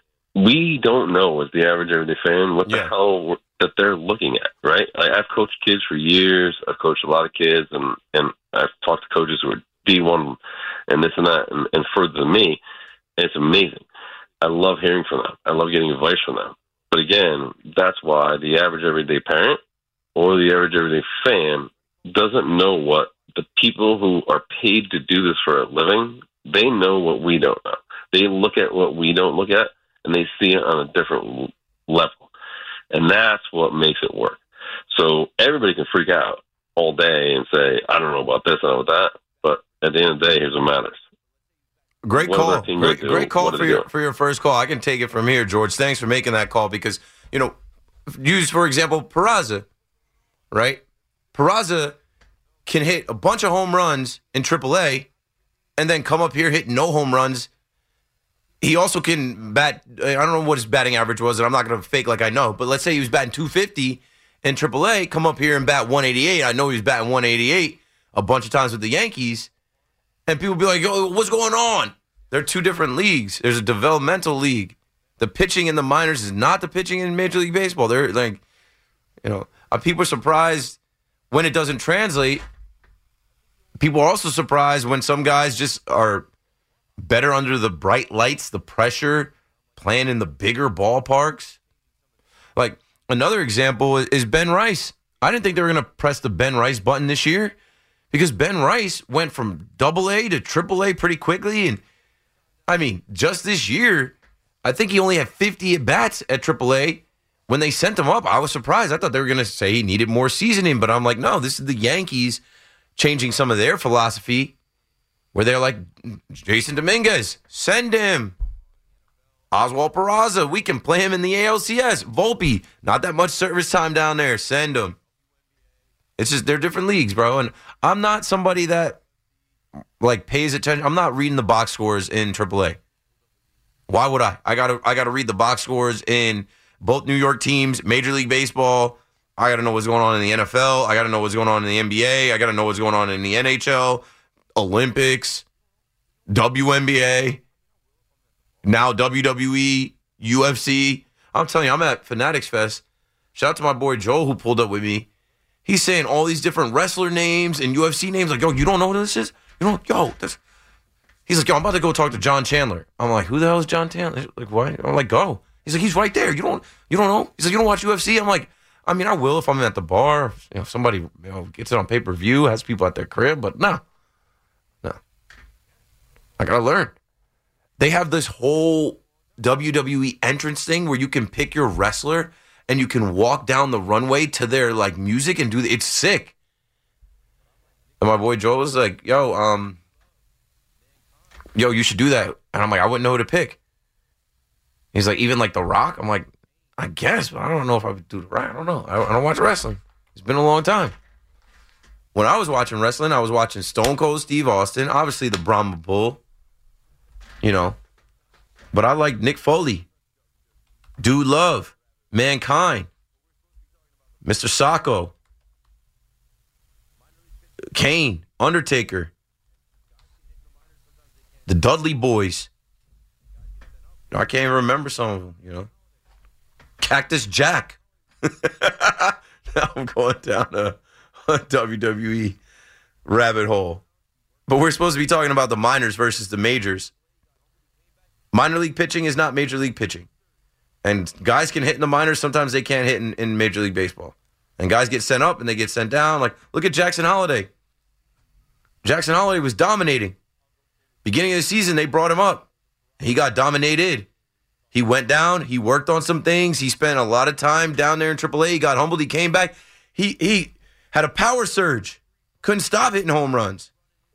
We don't know as the average everyday fan what the hell that they're looking at, right? I've coached kids for years. I've coached a lot of kids, and I've talked to coaches who are D1 and this and that and further than me, and it's amazing. I love hearing from them. I love getting advice from them. But again, that's why the average everyday parent or the average everyday fan doesn't know what the people who are paid to do this for a living, they know what we don't know. They look at what we don't look at, and they see it on a different level. And that's what makes it work. So everybody can freak out all day and say, I don't know about this, I don't know about that. But at the end of the day, here's what matters. Great call. Great call for your first call. I can take it from here, George. Thanks for making that call because, use, for example, Peraza, right? Peraza can hit a bunch of home runs in AAA and then come up here hitting no home runs. He also can bat, I don't know what his batting average was, and I'm not going to fake like I know, but let's say he was batting 250 in AAA, come up here and bat 188. I know he was batting 188 a bunch of times with the Yankees. And people be like, yo, what's going on? They're two different leagues. There's a developmental league. The pitching in the minors is not the pitching in Major League Baseball. They're like, people are surprised when it doesn't translate. People are also surprised when some guys just are better under the bright lights, the pressure, playing in the bigger ballparks. Like, another example is Ben Rice. I didn't think they were going to press the Ben Rice button this year. Because Ben Rice went from AA to AAA pretty quickly, and I mean, just this year, I think he only had 50 at-bats at AAA. When they sent him up, I was surprised. I thought they were going to say he needed more seasoning, but I'm like, no, this is the Yankees changing some of their philosophy where they're like, Jason Dominguez, send him. Oswald Peraza, we can play him in the ALCS. Volpe, not that much service time down there. Send him. It's just, they're different leagues, bro. And I'm not somebody that like pays attention. I'm not reading the box scores in AAA. Why would I? I gotta read the box scores in both New York teams, Major League Baseball. I got to know what's going on in the NFL. I got to know what's going on in the NBA. I got to know what's going on in the NHL, Olympics, WNBA, now WWE, UFC. I'm telling you, I'm at Fanatics Fest. Shout out to my boy Joel who pulled up with me. He's saying all these different wrestler names and UFC names. Like, yo, you don't know who this is? You don't? Yo, this. He's like, yo, I'm about to go talk to John Chandler. I'm like, who the hell is John Chandler? Like, what? I'm like, go. He's like, he's right there. You don't know? He's like, you don't watch UFC? I'm like, I mean, I will if I'm at the bar. You know, if somebody gets it on pay-per-view, has people at their crib, but no. I gotta learn. They have this whole WWE entrance thing where you can pick your wrestler and you can walk down the runway to their like music and it's sick. And my boy Joe was like, yo, you should do that. And I'm like, I wouldn't know who to pick. He's like, even like The Rock? I'm like, I guess, but I don't know if I would do The Rock. I don't know. I don't watch wrestling. It's been a long time. When I was watching wrestling, I was watching Stone Cold Steve Austin, obviously the Brahma Bull, you know. But I like Nick Foley, Dude Love, Mankind, Mr. Sacco, Kane, Undertaker, the Dudley Boys. I can't even remember some of them, you know. Cactus Jack. Now I'm going down a WWE rabbit hole. But we're supposed to be talking about the minors versus the majors. Minor league pitching is not major league pitching. And guys can hit in the minors. Sometimes they can't hit in Major League Baseball. And guys get sent up and they get sent down. Like, look at Jackson Holliday. Jackson Holliday was dominating. Beginning of the season, they brought him up. He got dominated. He went down. He worked on some things. He spent a lot of time down there in AAA. He got humbled. He came back. He had a power surge. Couldn't stop hitting home runs.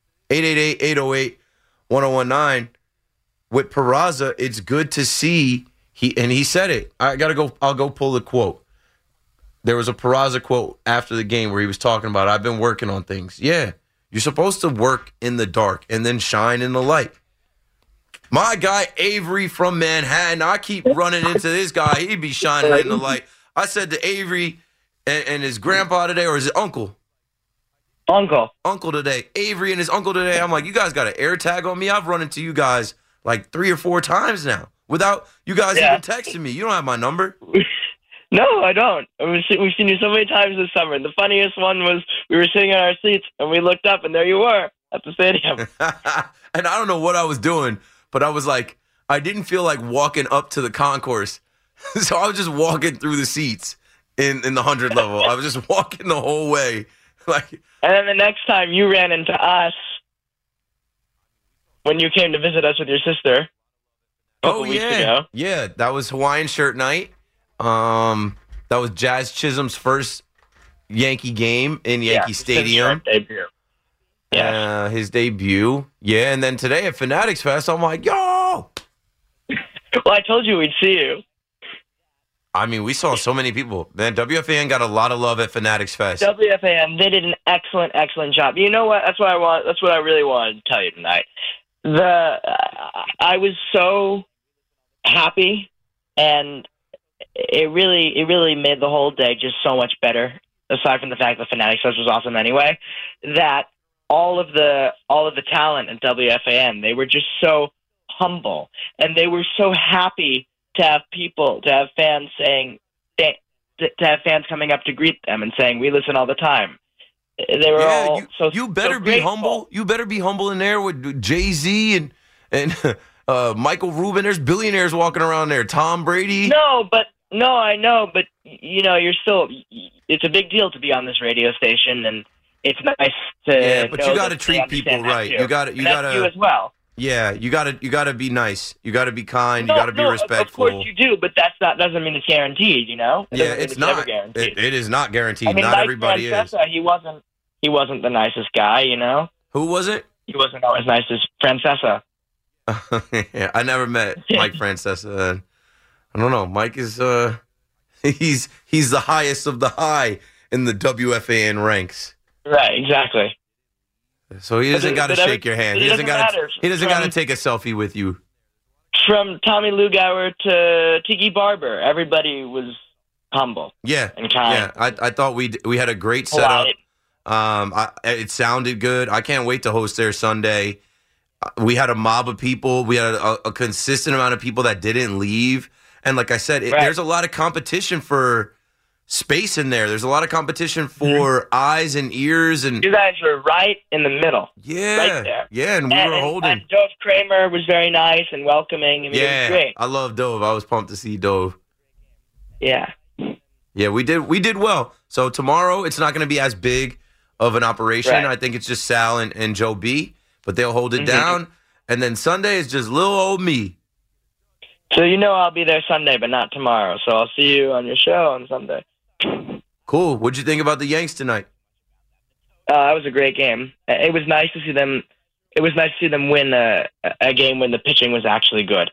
888-808-1019. With Peraza, it's good to see. He said it. I'll go pull the quote. There was a Peraza quote after the game where he was talking about, I've been working on things. Yeah, you're supposed to work in the dark and then shine in the light. My guy Avery from Manhattan, I keep running into this guy. He'd be shining in the light. I said to Avery and his grandpa today, or is it uncle? Uncle today. Avery and his uncle today. I'm like, you guys got an air tag on me? I've run into you guys like 3 or 4 times now without you guys even texting me. You don't have my number. No, I don't. We've seen you so many times this summer. The funniest one was we were sitting in our seats and we looked up and there you were at the stadium. And I don't know what I was doing, but I was like, I didn't feel like walking up to the concourse. So I was just walking through the seats in the 100 level. I was just walking the whole way. And then the next time you ran into us when you came to visit us with your sister. Weeks ago. Yeah, that was Hawaiian shirt night. That was Jazz Chisholm's first Yankee game in Yankee Stadium. His debut. Yeah, his debut. Yeah, and then today at Fanatics Fest, I'm like, yo! Well, I told you we'd see you. I mean, we saw so many people. Man, WFAN got a lot of love at Fanatics Fest. WFAN, they did an excellent, excellent job. You know what? That's what I really wanted to tell you tonight. I was so happy, and it really made the whole day just so much better. Aside from the fact that Fanatics Fest was awesome anyway, that all of the talent at WFAN, they were just so humble, and they were so happy to have fans saying, to have fans coming up to greet them and saying, we listen all the time. They were all you better so be grateful. humble. You better be humble in there with Jay-Z and Michael Rubin. There's billionaires walking around there. Tom Brady. I know, but you know, you're still. It's a big deal to be on this radio station, and it's nice to. Yeah, but you got to treat people right. You got to. You as well. Yeah, you gotta be nice. You gotta be kind. You gotta be Of respectful. course you do, but doesn't mean it's guaranteed. You know? It's not. Never guaranteed. It is not guaranteed. I mean, not Mike everybody Francesa, is. He wasn't the nicest guy. You know? Who was it? He wasn't always nice as Francesa. Yeah, I never met Mike Francesa. I don't know. Mike is he's the highest of the high in the WFAN ranks. Right, exactly. So he doesn't got to shake your hand. He doesn't got to take a selfie with you. From Tommy Lugauer to Tiki Barber, everybody was humble. Yeah, and kind. Yeah, I thought we had a great setup. It sounded good. I can't wait to host there Sunday. We had a mob of people. We had a consistent amount of people that didn't leave. And like I said, there's a lot of competition for space in there. There's a lot of competition for eyes and ears. And you guys were right in the middle. Yeah. Right there. Yeah, and we were holding. And Dove Kramer was very nice and welcoming. I mean, it was great. I love Dove. I was pumped to see Dove. Yeah. Yeah, we did well. So tomorrow, it's not going to be as big of an operation. Right. I think it's just Sal and Joe B, but they'll hold it down. And then Sunday is just little old me. So I'll be there Sunday, but not tomorrow. So I'll see you on your show on Sunday. Cool. What'd you think about the Yanks tonight? That was a great game. It was nice to see them. It was nice to see them win a game when the pitching was actually good.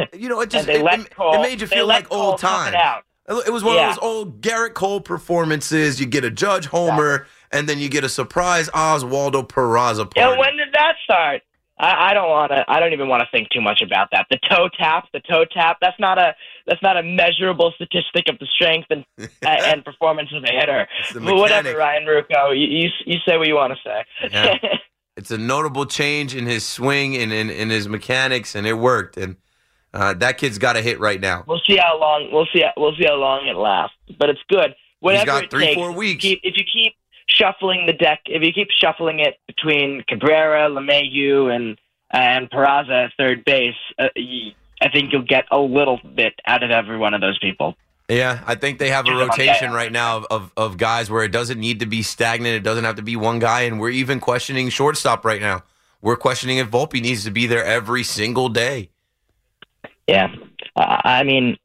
It made you feel like old times. It was one of those old Garrett Cole performances. You get a Judge Homer, and then you get a surprise Oswaldo Peraza party. Yeah, when did that start? I don't even want to think too much about that. The toe tap. That's not a measurable statistic of the strength and performance of the hitter. But whatever, Ryan Ruocco, you say what you want to say. Yeah. It's a notable change in his swing and in his mechanics, and it worked. And that kid's got a hit right now. We'll see how long. We'll see how long it lasts. But it's good. Whatever He's got 3-4 weeks. If you keep shuffling the deck, if you keep shuffling it between Cabrera, LeMahieu, and Peraza at third base, I think you'll get a little bit out of every one of those people. Yeah, I think they have a rotation right now of guys where it doesn't need to be stagnant. It doesn't have to be one guy, and we're even questioning shortstop right now. We're questioning if Volpe needs to be there every single day. Yeah, I mean,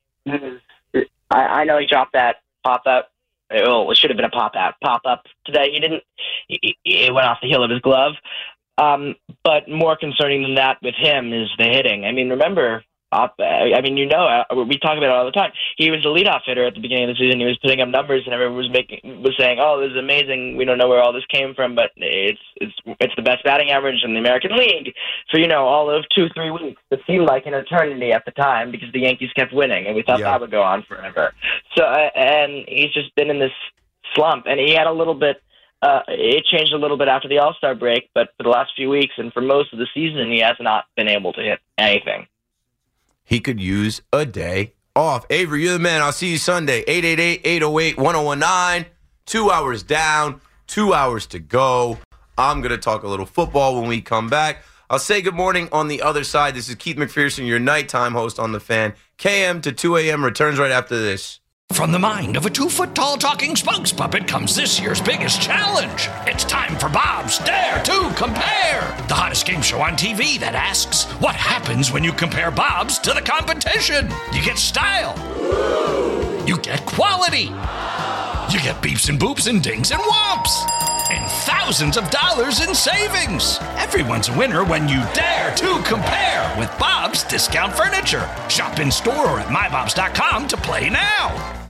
I know he dropped that pop-up. Oh, it should have been a pop-up today. He didn't. It went off the heel of his glove. But more concerning than that with him is the hitting. I mean, remember, we talk about it all the time. He was the leadoff hitter at the beginning of the season. He was putting up numbers, and everyone was saying, "Oh, this is amazing. We don't know where all this came from, but it's the best batting average in the American League for all of 2-3 weeks. It seemed like an eternity at the time because the Yankees kept winning, and we thought that would go on forever. So, and he's just been in this slump, and he had a little bit. It changed a little bit after the All-Star break, but for the last few weeks and for most of the season, he has not been able to hit anything. He could use a day off. Avery, you're the man. I'll see you Sunday. 888-808-1019. 2 hours down, 2 hours to go. I'm going to talk a little football when we come back. I'll say good morning on the other side. This is Keith McPherson, your nighttime host on The Fan. KM to 2 a.m. returns right after this. From the mind of a 2-foot-tall talking spokes puppet comes this year's biggest challenge. It's time for Bob's Dare to Compare, the hottest game show on TV that asks, what happens when you compare Bob's to the competition? You get style. You get quality. You get beeps and boops and dings and whomps. And thousands of dollars in savings. Everyone's a winner when you dare to compare with Bob's Discount Furniture. Shop in store or at mybobs.com to play now.